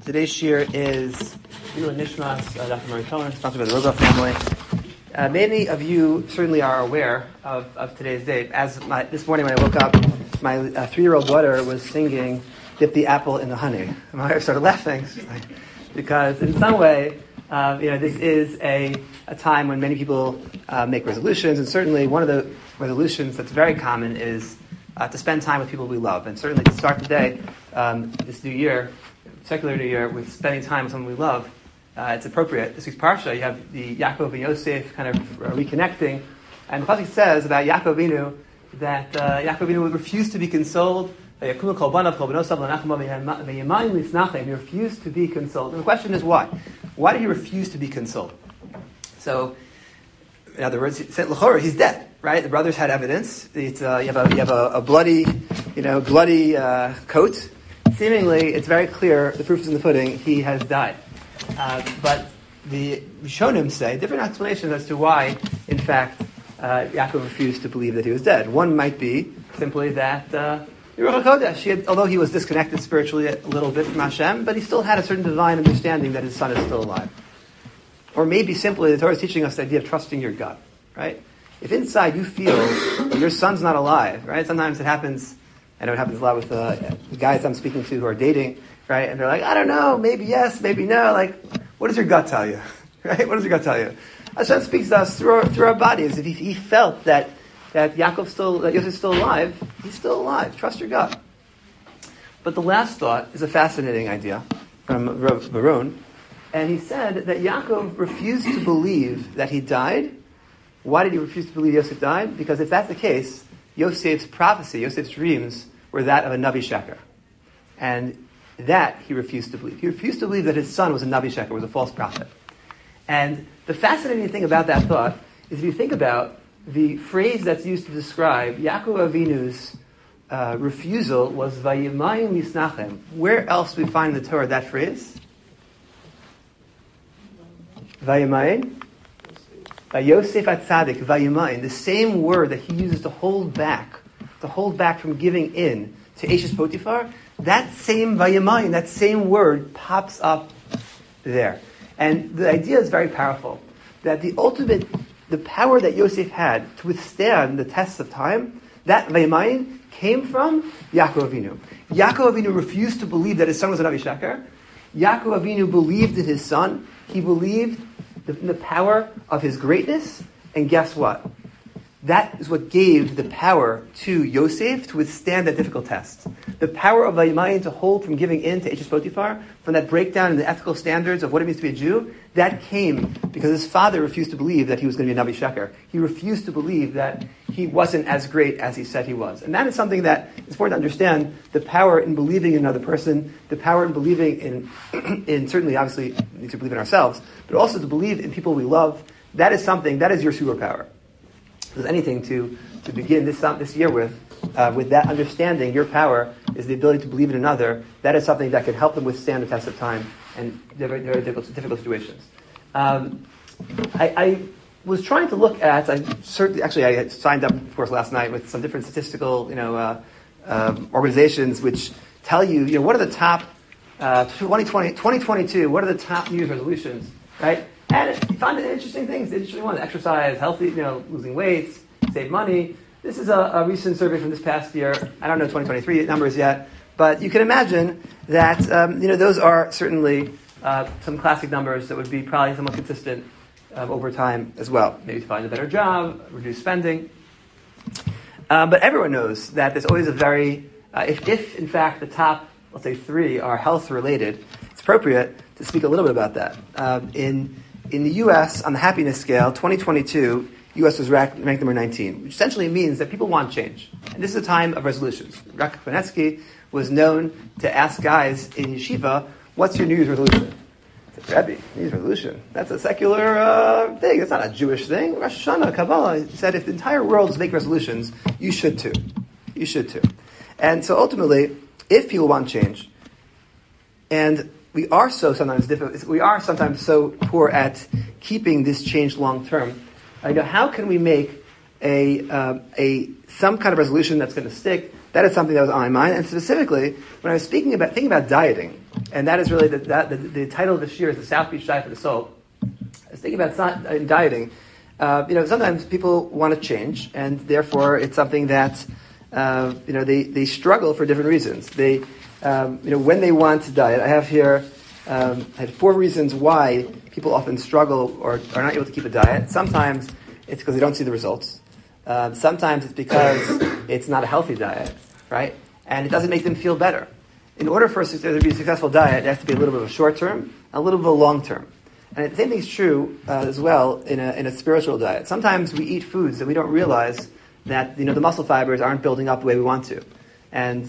Today's shir is Ilu Nishmas, Dr. Murray Cohen, sponsored by the Rogoff family. Many of you certainly are aware of today's date. This morning when I woke up, my 3-year-old daughter was singing "Dip the Apple in the Honey." My wife started laughing because in some way, this is a time when many people make resolutions, and certainly one of the resolutions that's very common is to spend time with people we love. And certainly to start the day, this new year, secular new year, with spending time with someone we love, it's appropriate. This week's Parsha, you have the Yaakov and Yosef kind of reconnecting. And the pasuk says about Yaakov Avinu that Yaakov Avinu would refuse to be consoled. He refused to be consoled. And the question is why? Why did he refuse to be consoled? So, in other words, he's dead, right? The brothers had evidence. You have a bloody, coat. Seemingly, it's very clear, the proof is in the pudding, he has died. But the Rishonim say different explanations as to why, in fact, Yaakov refused to believe that he was dead. One might be simply that Ruach HaKodesh, although he was disconnected spiritually a little bit from Hashem, but he still had a certain divine understanding that his son is still alive. Or maybe simply the Torah is teaching us the idea of trusting your gut, right? If inside you feel that your son's not alive, right? Sometimes it happens. I know it happens a lot with the guys I'm speaking to who are dating, right? And they're like, I don't know, maybe yes, maybe no. Like, what does your gut tell you, right? What does your gut tell you? Hashem speaks to us through our bodies. If he felt that Yosef's still alive, he's still alive. Trust your gut. But the last thought is a fascinating idea from Rav Baron, and he said that Yaakov refused to believe that he died. Why did he refuse to believe Yosef died? Because if that's the case, Yosef's prophecy, Yosef's dreams, were that of a Navi Sheker. And that he refused to believe. He refused to believe that his son was a Navi Sheker, was a false prophet. And the fascinating thing about that thought is if you think about the phrase that's used to describe Yaakov Avinu's refusal was Vayimayim Yisnachem. Where else do we find in the Torah that phrase? Vayimayim? Yosef Atzadik, Vayimayim, the same word that he uses to hold back from giving in to Eshes Potiphar, that same Vayimayim, that same word pops up there. And the idea is very powerful, that the power that Yosef had to withstand the tests of time, that Vayimayim came from Yaakov Avinu. Yaakov Avinu refused to believe that his son was a Navi Sheker. Yaakov Avinu believed in his son. He believed in the power of his greatness, and guess what? That is what gave the power to Yosef to withstand that difficult test. The power of Vayimayim to hold from giving in to Eshes Potiphar, from that breakdown in the ethical standards of what it means to be a Jew, that came because his father refused to believe that he was going to be a Navi Sheker. He refused to believe that he wasn't as great as he said he was. And that is something that is important to understand, the power in believing in another person, the power in believing in certainly, obviously, we need to believe in ourselves, but also to believe in people we love. That is something, that is your superpower. If there's anything to begin this year with that understanding, your power is the ability to believe in another. That is something that can help them withstand the test of time and very difficult situations. I was trying to look at, I had signed up, of course, last night with some different statistical, organizations which tell you, what are the top, 2022, what are the top New Year's resolutions, right? And you find interesting things, interesting ones. Exercise, healthy, losing weight, save money. This is a recent survey from this past year. I don't know 2023 numbers yet, but you can imagine that, those are certainly some classic numbers that would be probably somewhat consistent over time as well. Maybe find a better job, reduce spending. But everyone knows that there's always a very, if in fact the top, let's say 3 are health related, it's appropriate to speak a little bit about that. In the U.S., on the happiness scale, 2022, U.S. was ranked number 19, which essentially means that people want change. And this is a time of resolutions. Rak Panetsky was known to ask guys in yeshiva, what's your New Year's resolution? I said, Rebbe, New Year's resolution? That's a secular thing. That's not a Jewish thing. Rosh Hashanah, Kabbalah. He said, if the entire world is making resolutions, you should too. You should too. And so ultimately, if people want change, and we are sometimes so poor at keeping this change long term. How can we make some kind of resolution that's going to stick? That is something that was on my mind. And specifically, when I was thinking about dieting, and that is really the title of this year is the South Beach Diet for the Soul. I was thinking about it's not in dieting. Sometimes people want to change, and therefore it's something that they struggle for different reasons. They when they want to diet, I have here I had 4 reasons why people often struggle or are not able to keep a diet. Sometimes it's because they don't see the results. Sometimes it's because it's not a healthy diet, right? And it doesn't make them feel better. In order for there to be a successful diet, it has to be a little bit of a short term, a little bit of a long term. And the same thing is true as well in a spiritual diet. Sometimes we eat foods that we don't realize that the muscle fibers aren't building up the way we want to, and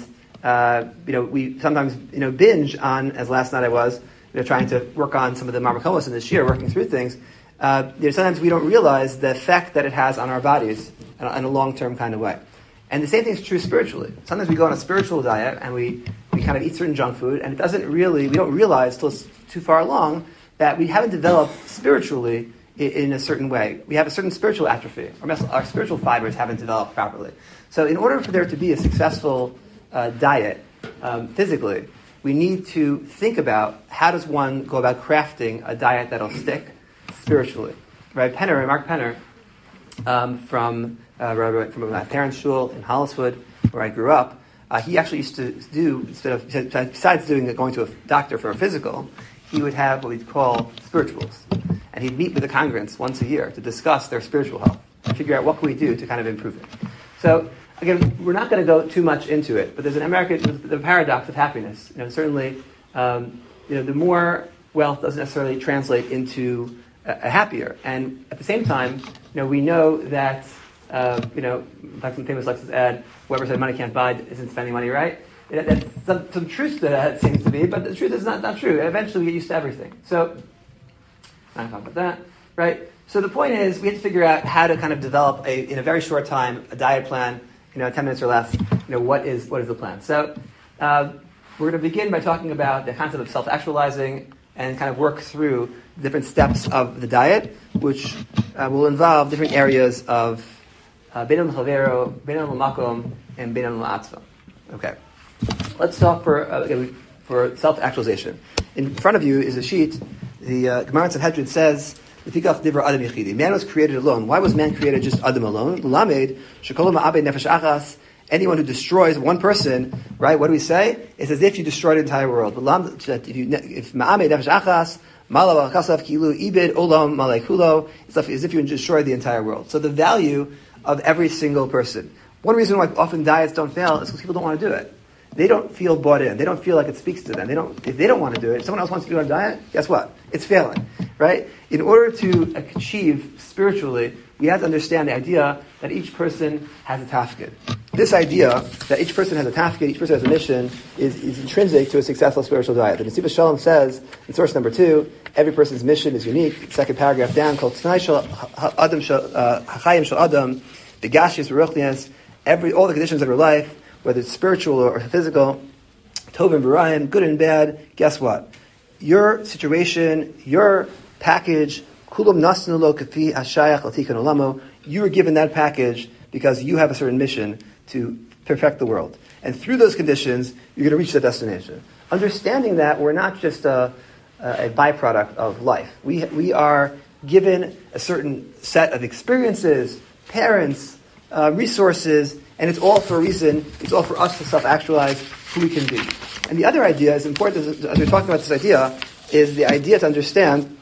we sometimes binge on, as last night I was trying to work on some of the marmakomos in this year, working through things. Sometimes we don't realize the effect that it has on our bodies in a long-term kind of way. And the same thing is true spiritually. Sometimes we go on a spiritual diet and we kind of eat certain junk food, and we don't realize till it's too far along that we haven't developed spiritually in a certain way. We have a certain spiritual atrophy. Our spiritual fibers haven't developed properly. So in order for there to be a successful diet physically, we need to think about how does one go about crafting a diet that'll stick spiritually. Mark Penner, from my parents' shul in Holliswood, where I grew up, he actually used to do, besides going to a doctor for a physical, he would have what we'd call spirituals. And he'd meet with the congregants once a year to discuss their spiritual health and figure out what can we do to kind of improve it. So, again, we're not going to go too much into it, but there's the paradox of happiness. Certainly, the more wealth doesn't necessarily translate into a happier. And at the same time, we know that, like some famous Lexus ad, whoever said money can't buy isn't spending money, right? That's some truth to that, seems to be, but the truth is not true. Eventually we get used to everything. So, I'm not talking about that, right? So the point is, we have to figure out how to kind of develop in a very short time, a diet plan, 10 minutes or less, what is the plan? So, we're going to begin by talking about the concept of self-actualizing and kind of work through different steps of the diet, which will involve different areas of Bein al-Chavero, Bein al-Makom, and Bein al-Atzva. Okay. Let's talk for self-actualization. In front of you is a sheet. The Gemara in Sanhedrin says, man was created alone. Why was man created just Adam alone? Anyone who destroys one person, right? What do we say? It's as if you destroyed the entire world. It's as if you destroyed the entire world. So the value of every single person. One reason why often diets don't fail is because people don't want to do it. They don't feel bought in. They don't feel like it speaks to them. If they don't want to do it, if someone else wants to do it on a diet, guess what? It's failing, right? In order to achieve spiritually, we have to understand the idea that each person has a tafkid. This idea that each person has a tafkid, each person has a mission, is intrinsic to a successful spiritual diet. The Nesiv Shalom says, in source number 2, every person's mission is unique. Second paragraph down, called T'nai Shel Adam Hachayim Shel Adam, Begashis V'Ruchnias, all the conditions of your life, whether it's spiritual or physical, Tov and Barayim, good and bad, guess what? Your situation, your package, Kulam Nasnu Lo Kafi Hashayach Latikan Olamo, you were given that package because you have a certain mission to perfect the world. And through those conditions, you're going to reach the destination. Understanding that we're not just a byproduct of life. We are given a certain set of experiences, parents, resources, and it's all for a reason. It's all for us to self-actualize who we can be. And the other idea is important, as we're talking about this idea, is the idea to understand,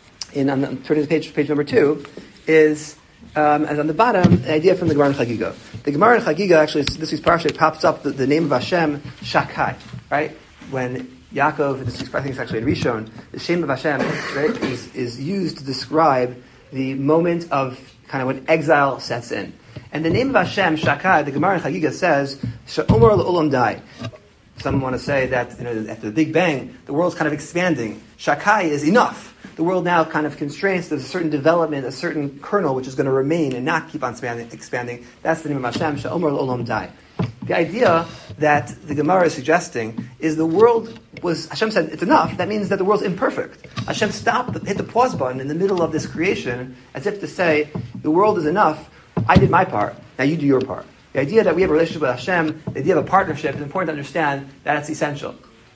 I'm turning to page number 2, is, as on the bottom, the idea from the Gemara in Chagiga. The Gemara in Chagiga, actually, this week's parsha, pops up the name of Hashem, Shakai, right? When Yaakov, this week's, I think it's actually in Rishon, the name of Hashem, right, is used to describe the moment of kind of when exile sets in. And the name of Hashem, Shakai, the Gemara in Chagiga says, Sha'omar l'olam dai. Some want to say that after the Big Bang, the world's kind of expanding. Shakai is enough. The world now kind of constrains. There's a certain development, a certain kernel which is going to remain and not keep on expanding. That's the name of Hashem, Sha'omar l'olam dai. The idea that the Gemara is suggesting is the world Hashem said it's enough. That means that the world's imperfect. Hashem hit the pause button in the middle of this creation as if to say, the world is enough. I did my part. Now you do your part. The idea that we have a relationship with Hashem, the idea of a partnership, is important to understand that it's essential.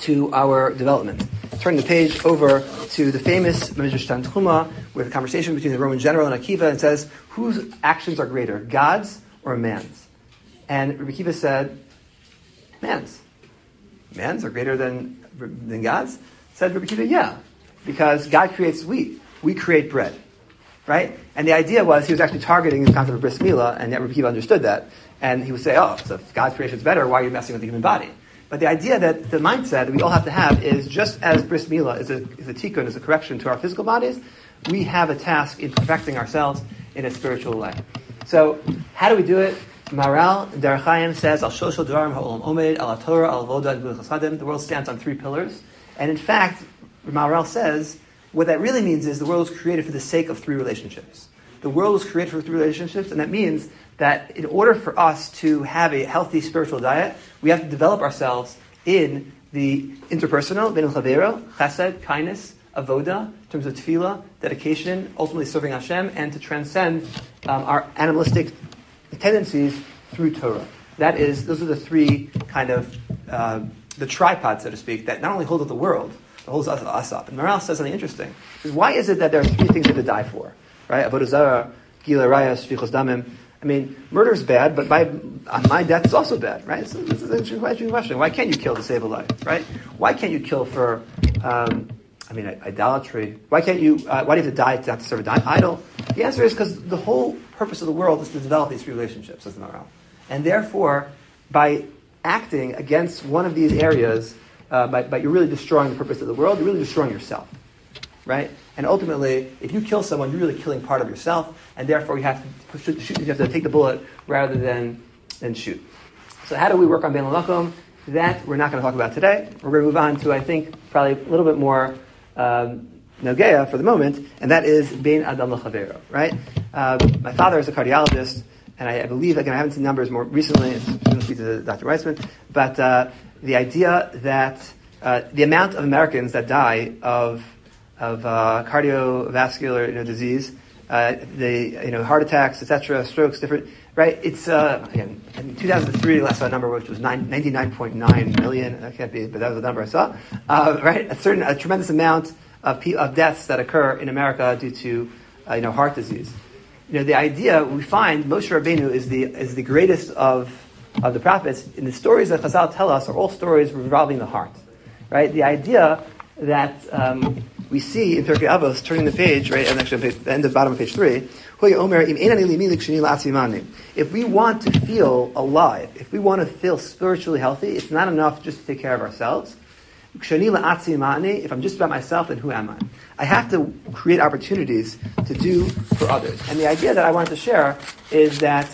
to our development. Turn the page over to the famous Midrash Tanchuma, with a conversation between the Roman general and Akiva, and says, whose actions are greater, God's or man's? And Rabbi Akiva said, man's. Man's are greater than God's? Said Rabbi Akiva, yeah, because God creates wheat. We create bread. Right? And the idea was, he was actually targeting the concept of bris milah, and yet Rabbi Akiva understood that. And he would say, oh, so if God's creation is better, why are you messing with the human body? But the idea that the mindset that we all have to have is, just as bris milah is a tikkun, is a correction to our physical bodies, we have a task in perfecting ourselves in a spiritual way. So, how do we do it? Maharal Derech Chaim says, Al Shoshel Dvarim Ha'olam Omed, Al Torah, Al Avoda, and Gvul Chasadim. The world stands on 3 pillars. And in fact, Maharal says, what that really means is the world was created for the sake of 3 relationships. The world was created for 3 relationships, and that means that in order for us to have a healthy spiritual diet, we have to develop ourselves in the interpersonal, ben chavero, chesed, kindness, avoda, in terms of tefillah, dedication, ultimately serving Hashem, and to transcend our animalistic tendencies through Torah. Those are the 3 kind of, the tripods, so to speak, that not only hold up the world, but holds us up. And Maharal says something interesting. He says, why is it that there are 3 things we have to die for? Right? Avodah zarah, gila rayas, shfichos damim. I mean, murder is bad, but my death is also bad, right? So this is an interesting question. Why can't you kill to save a life, right? Why can't you kill for, idolatry? Why can't you, why do you have to die to have to serve an idol? The answer is because the whole purpose of the world is to develop these 3 relationships, says the Maharal. And therefore, by acting against one of these areas, but you're really destroying the purpose of the world, you're really destroying yourself, right? And ultimately, if you kill someone, you're really killing part of yourself, and therefore you have to shoot, you have to take the bullet rather than shoot. So how do we work on Bein L'Makom? That we're not going to talk about today. We're going to move on to, I think, probably a little bit more Nogea for the moment, and that is Bein Adam L'Chavero, right? My father is a cardiologist, and I believe, again, I haven't seen numbers more recently, it's going to speak to Dr. Weissman, but the idea that the amount of Americans that die of cardiovascular disease, heart attacks, etc., strokes, different, right? It's again in 2003, last saw a number which was 99.9 million. That can't be, but that was the number I saw. Right, a tremendous amount of deaths that occur in America due to heart disease. The idea we find Moshe Rabbeinu is the greatest of the prophets. In the stories that Chazal tell us are all stories revolving the heart, right? The idea that we see in Pirkei Avos, turning the page, right, and actually the end of bottom of page 3, if we want to feel alive, if we want to feel spiritually healthy, it's not enough just to take care of ourselves. If I'm just about myself, then who am I? I have to create opportunities to do for others. And the idea that I wanted to share is that,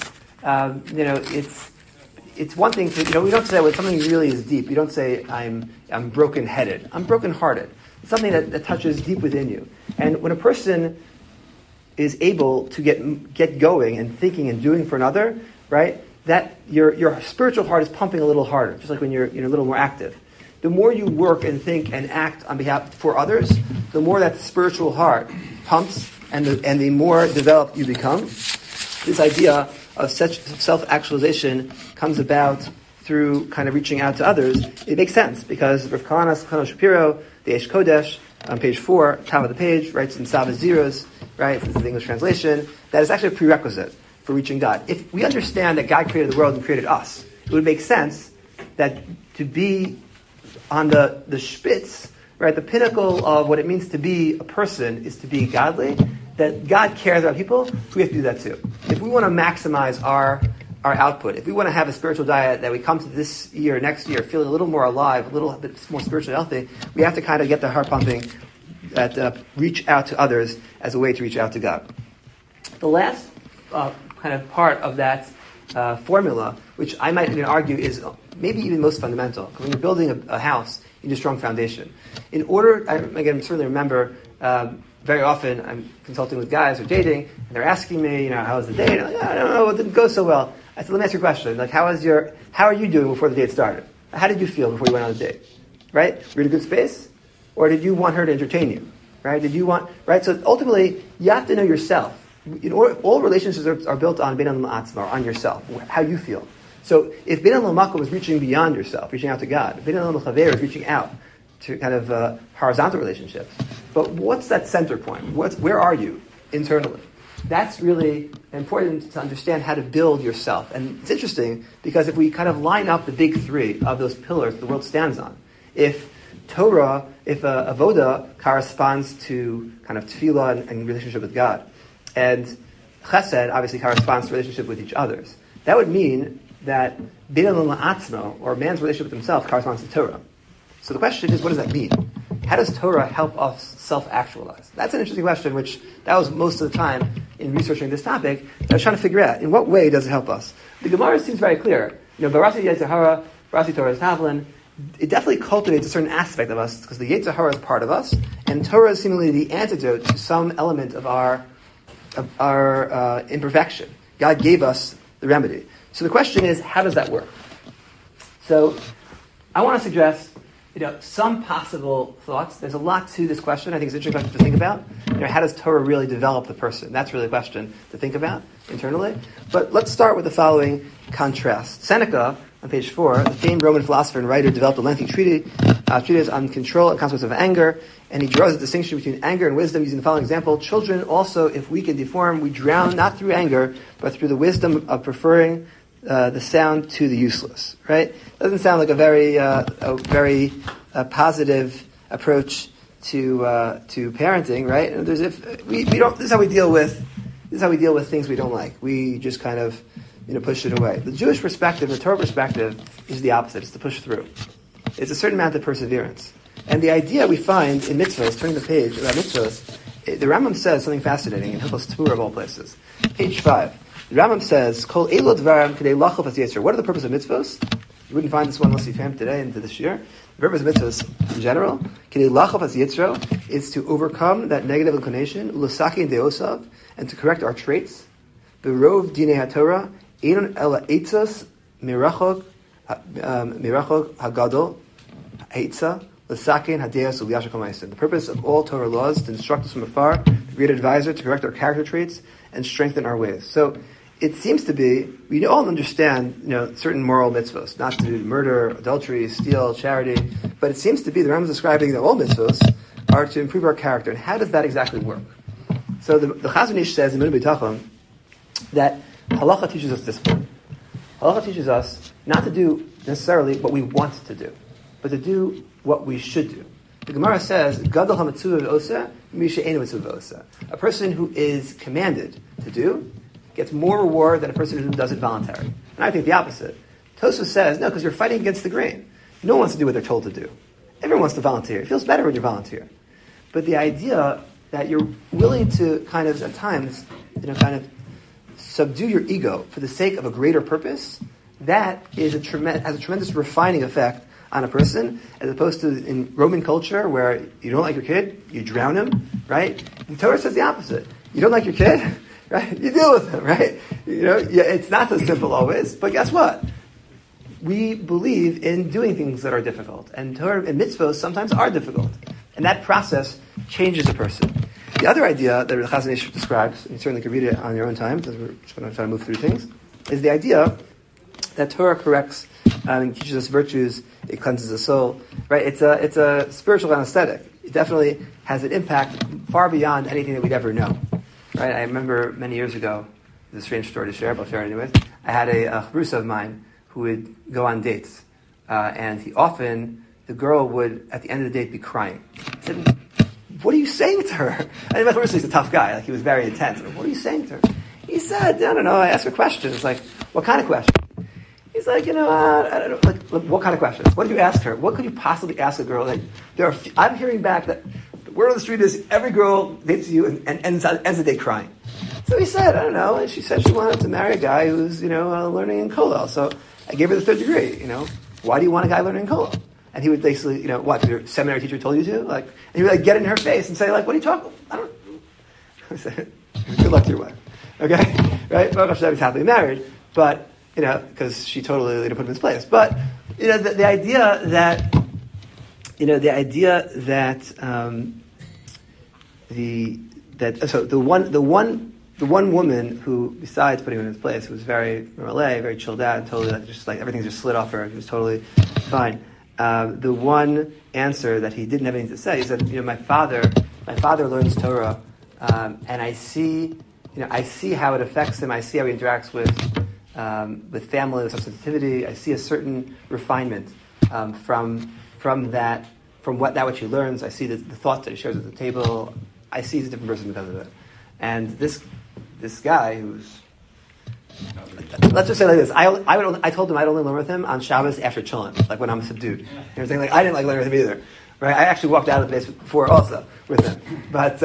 it's one thing to, we don't say when something really is deep. You don't say, I'm broken-headed. I'm broken-hearted. It's something that touches deep within you. And when a person is able to get going and thinking and doing for another, right, that your spiritual heart is pumping a little harder, just like when you're a little more active. The more you work and think and act on behalf for others, the more that spiritual heart pumps and the more developed you become. This idea of such self-actualization comes about through kind of reaching out to others. It makes sense because Rav Kahana Shapiro, the Eish Kodesh, on page 4, top of the page, writes in Sava Zeros, right, this is the English translation, that is actually a prerequisite for reaching God. If we understand that God created the world and created us, it would make sense that to be on the spitz, right, the pinnacle of what it means to be a person is to be godly, that God cares about people, so we have to do that too. If we want to maximize our output, if we want to have a spiritual diet that we come to this year, next year, feeling a little more alive, a little bit more spiritually healthy, we have to kind of get the heart pumping, that reach out to others as a way to reach out to God. The last kind of part of that formula, which I might even argue is maybe even most fundamental. When you're building a house, you need a strong foundation. In order, I certainly remember very often I'm consulting with guys who are dating, and they're asking me, how was the date? I'm like, I don't know, it didn't go so well. I said, let me ask you a question. Like, how are you doing before the date started? How did you feel before you went on the date? Right? Were you in a good space? Or did you want her to entertain you? Right? Right? So ultimately, you have to know yourself. All relationships are built on bein adam la'atzmo, on yourself, how you feel. So if Bin Elam Makom is reaching beyond yourself, reaching out to God, Bin Elam Chaver is reaching out to kind of horizontal relationships. But what's that center point? Where are you internally? That's really important to understand how to build yourself. And it's interesting because if we kind of line up the big three of those pillars the world stands on, if Torah, if Avoda corresponds to kind of tefillah and relationship with God, and Chesed obviously corresponds to relationship with each other, that would mean that Bin Elam La'atzmo, or man's relationship with himself, corresponds to Torah. So the question is, what does that mean? How does Torah help us self-actualize? That's an interesting question, which that was most of the time in researching this topic that I was trying to figure out. In what way does it help us? The Gemara seems very clear. Barasi Yetzer Hara, Barasi Torah is Tavlin. It definitely cultivates a certain aspect of us because the Yetzer Hara is part of us, and Torah is seemingly the antidote to some element of our imperfection. God gave us the remedy. So the question is, how does that work? So I want to suggest some possible thoughts. There's a lot to this question. I think it's an interesting question to think about. How does Torah really develop the person? That's really a question to think about internally. But let's start with the following contrast. Seneca, on page 4, the famed Roman philosopher and writer, developed a lengthy treatise on control and consequences of anger, and he draws a distinction between anger and wisdom using the following example. Children also, if weak and deformed, we drown not through anger, but through the wisdom of preferring the sound to the useless. Right? Doesn't sound like a very positive approach to parenting, right? And we don't. This is how we deal with things we don't like. We just kind of push it away. The Jewish perspective, the Torah perspective, is the opposite. It's to push through. It's a certain amount of perseverance. And the idea we find in mitzvahs, turning the page about mitzvahs, the Rambam says something fascinating in Hilchos Torah of all places. Page 5. The Rambam says, Kol elo dvarim kedei lachov as yetzer. What are the purpose of mitzvahs? You wouldn't find this one unless you found today into this year. The purpose of mitzvahs in general, kedei lachov as yetzer, is to overcome that negative inclination, ulasaki and deosav, and to correct our traits. Berov dinei haTorah, einon ela eitzos mirachok hagadol eitza l'sakein hadeos u'liyashakol ma'asim. The purpose of all Torah laws is to instruct us from afar, the great advisor, to correct our character traits and strengthen our ways. So it seems to be, we all understand, certain moral mitzvahs, not to do murder, adultery, steal, charity, but it seems to be, the Rambam is describing that all mitzvahs are to improve our character. And how does that exactly work? So the Chazon Ish says in Emunah B'Tachon that halacha teaches us discipline. Halacha teaches us not to do necessarily what we want to do, but to do what we should do. The Gemara says, Gadol ha'metzuva v'oseh, mi she'eino metzuva v'oseh. A person who is commanded to do gets more reward than a person who does it voluntarily. And I think the opposite. Tosfos says, no, because you're fighting against the grain. No one wants to do what they're told to do. Everyone wants to volunteer. It feels better when you volunteer. But the idea that you're willing to kind of, at times, kind of subdue your ego for the sake of a greater purpose, that is has a tremendous refining effect on a person, as opposed to in Roman culture where you don't like your kid, you drown him, right? The Torah says the opposite. You don't like your kid, right? You deal with him, right? It's not so simple always, but guess what? We believe in doing things that are difficult, and Torah and mitzvahs sometimes are difficult, and that process changes a person. The other idea that Chazon Ish describes, and you certainly can read it on your own time, because we're just going to try to move through things, is the idea that Torah corrects and teaches us virtues. It cleanses the soul, right? It's a spiritual anesthetic. It definitely has an impact far beyond anything that we'd ever know, right? I remember many years ago, it's a strange story to share, but I'll share it anyways. I had a chavrusa of mine who would go on dates, and the girl would, at the end of the date, be crying. I said, what are you saying to her? I mean, he's a tough guy, he was very intense. What are you saying to her? He said, I don't know, I asked her questions, what kind of questions? He's like, I don't know, what kind of questions? What did you ask her? What could you possibly ask a girl? I'm hearing back that the word on the street is every girl dates you and ends the day crying. So he said, I don't know, and she said she wanted to marry a guy who's, learning in Kollel. So I gave her the 3rd degree, Why do you want a guy learning in Kollel? And he would basically, what, your seminary teacher told you to? And he would get in her face and say, what are you talking about? I said, good luck to your wife. Okay? Right? Baruch Hashem, he's happily married, but, because she totally put him in his place. But, the idea that, the one the one woman who, besides putting him in his place, who was very Malay, very chilled out, and totally just like everything just slid off her. He was totally fine. The one answer that he didn't have anything to say, he said, my father learns Torah, and I see how it affects him. I see how he interacts with family, with sensitivity. I see a certain refinement from which he learns. I see the thoughts that he shares at the table. I see he's a different person because of it. And this guy who's, let's just say like this, I told him I'd only learn with him on Shabbos after Cholent, like when I'm subdued. I didn't like learning with him either, right? I actually walked out of the base before also with him, but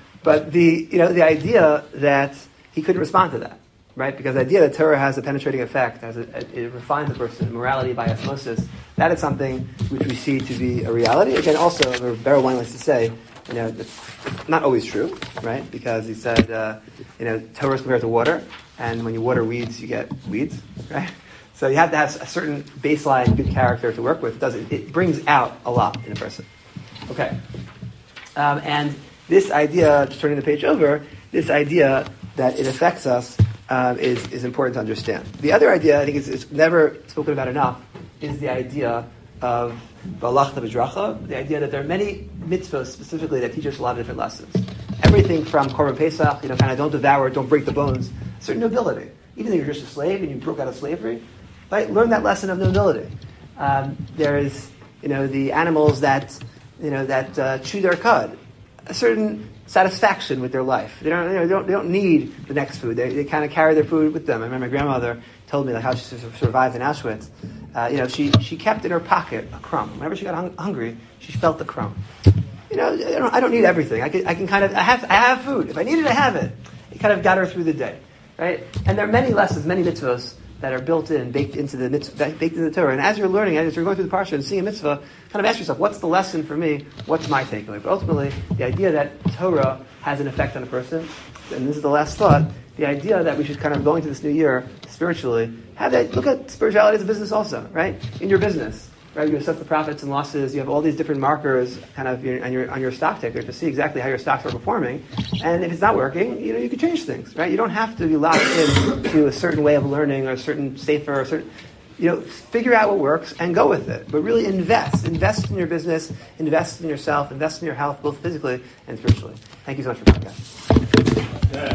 the idea that he couldn't respond to that, right? Because the idea that Torah has a penetrating effect, it refines a person, morality by osmosis, that is something which we see to be a reality. Again, also, Beryl Wine likes to say, it's not always true, right? Because he said, Torah is compared to water, and when you water weeds, you get weeds, right? So you have to have a certain baseline good character to work with. It brings out a lot in a person. Okay. And this idea, just turning the page over, this idea that it affects us is important to understand. The other idea, I think it's never spoken about enough, is the idea of V'alachta b'dracha, the idea that there are many mitzvahs specifically that teach us a lot of different lessons. Everything from Korban Pesach, kind of don't devour, don't break the bones, certain nobility. Even though you're just a slave and you broke out of slavery, right? Learn that lesson of nobility. There is, the animals that chew their cud, a certain satisfaction with their life. They don't need the next food. They kind of carry their food with them. I remember my grandmother told me how she survived in Auschwitz. She kept in her pocket a crumb. Whenever she got hungry, she felt the crumb. I don't need everything. I have food. If I need it, I have it. It kind of got her through the day, right? And there are many lessons, many mitzvahs that are baked into the Torah. And as you're learning, as you're going through the parsha and seeing a mitzvah, kind of ask yourself, what's the lesson for me? What's my takeaway? But ultimately, the idea that Torah has an effect on a person, and this is the last thought, the idea that we should kind of go into this new year spiritually, look at spirituality as a business also, right? In your business, right? You assess the profits and losses. You have all these different markers kind of on your stock ticker to see exactly how your stocks are performing. And if it's not working, you can change things, right? You don't have to be locked in to a certain way of learning or a certain safer or certain, figure out what works and go with it. But really invest in your business, invest in yourself, invest in your health, both physically and spiritually. Thank you so much for coming, guys.